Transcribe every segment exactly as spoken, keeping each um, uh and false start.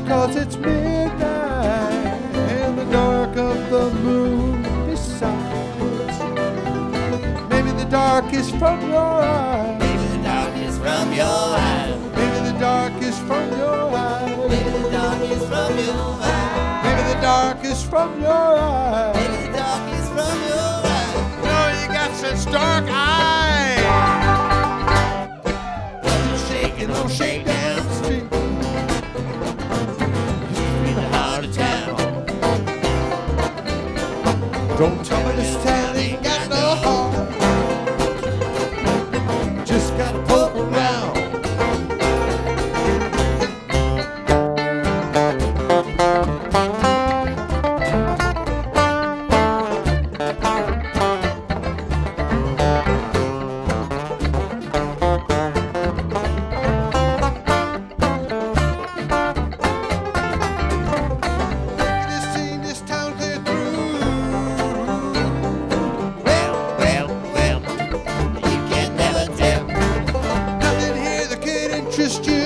because it's midnight and the dark of the moon besides. Maybe the dark is from your eyes. Maybe the dark is from your eyes. Maybe the dark is from your eyes. Maybe the dark is from your eyes. Maybe the dark is from your eyes. Maybe the dark is from your eyes. No, you got such dark eyes. Don't shake it, don't shake down the street. In the heart of town. Don't tell me this town ain't got no heart. Just gotta poke around. Just seen this town clear through. Well, well, well, you can never tell. Nothing here that could interest you.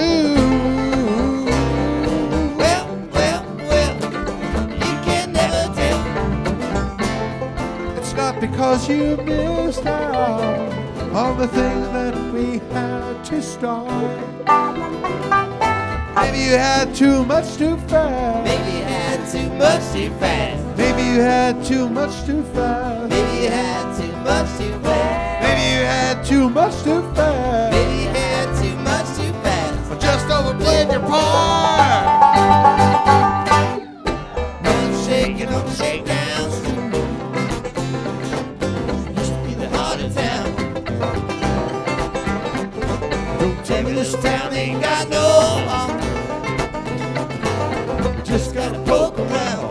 Well, well, well, you can never tell. It's not because you missed out on the things that we had to start. Maybe you had too much too fast. Maybe you had too much too fast. Maybe you had too much too fast. Maybe you had too much too fast. Maybe you had too much too fast. Maybe you had too much too fast. Or just overplayed your part. Don't shake it, don't shake down the street. Used to be the heart of town. Don't tell me this town ain't got no heart. Just gotta poke around.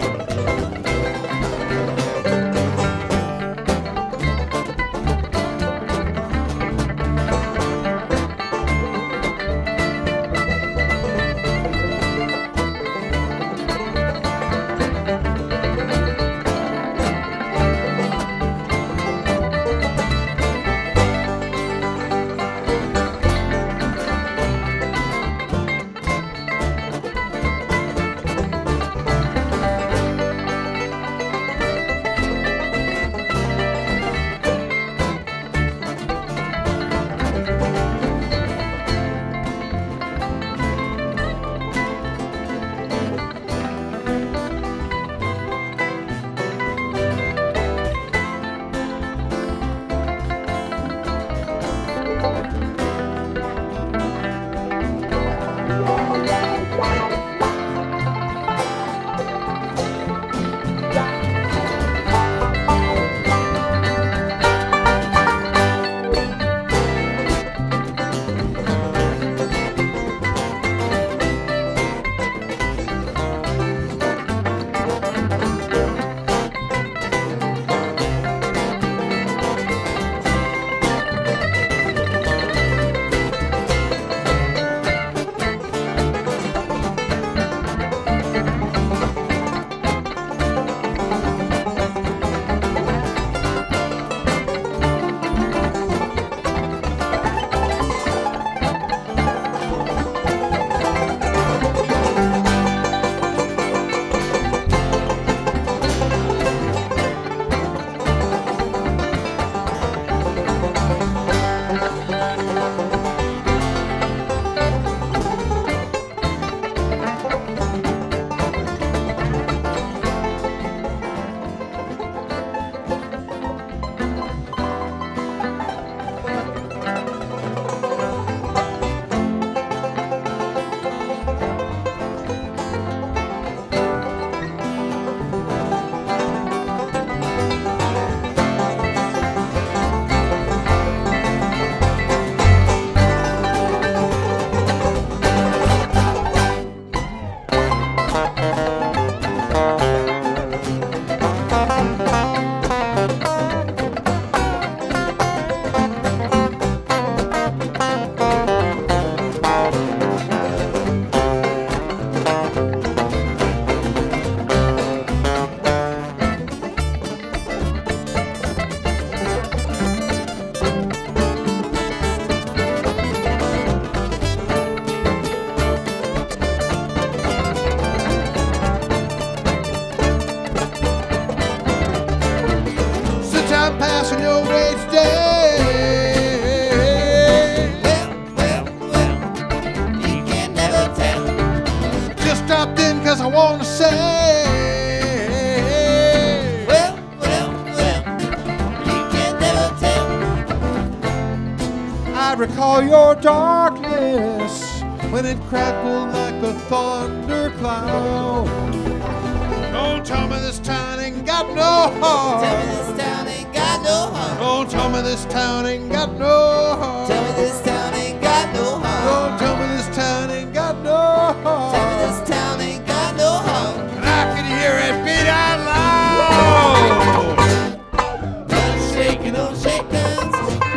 I recall your darkness when it crackled like a thundercloud. Don't tell me this town ain't got no heart. Tell me this town ain't got no heart. Don't tell me this town ain't got no heart. Tell me this town ain't got no heart. Don't tell me this town ain't got no heart. Tell me this town ain't got no heart. And I can hear it beat out loud. Don't shake it, don't shake hands.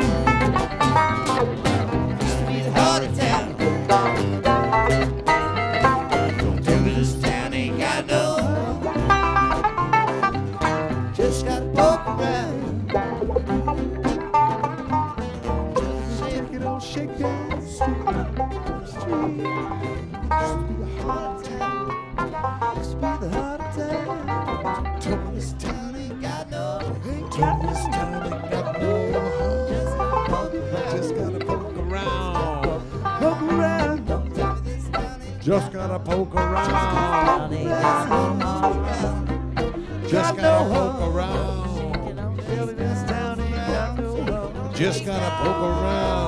Used to be the heart of town. Don't tell me this town ain't got no heart. Just gotta poke around. Shake it, don't shake it. Street. Used to be the heart of town. Used to be the heart of town. Tell me this town. Town ain't got no. Tell me this town ain't got no heart. Just gotta poke around. Just gotta poke around. Poke around. Don't tell me this town ain't Just gotta poke around. got no heart. Just gotta poke around. Tell me this town ain't got no heart. Just gotta poke around.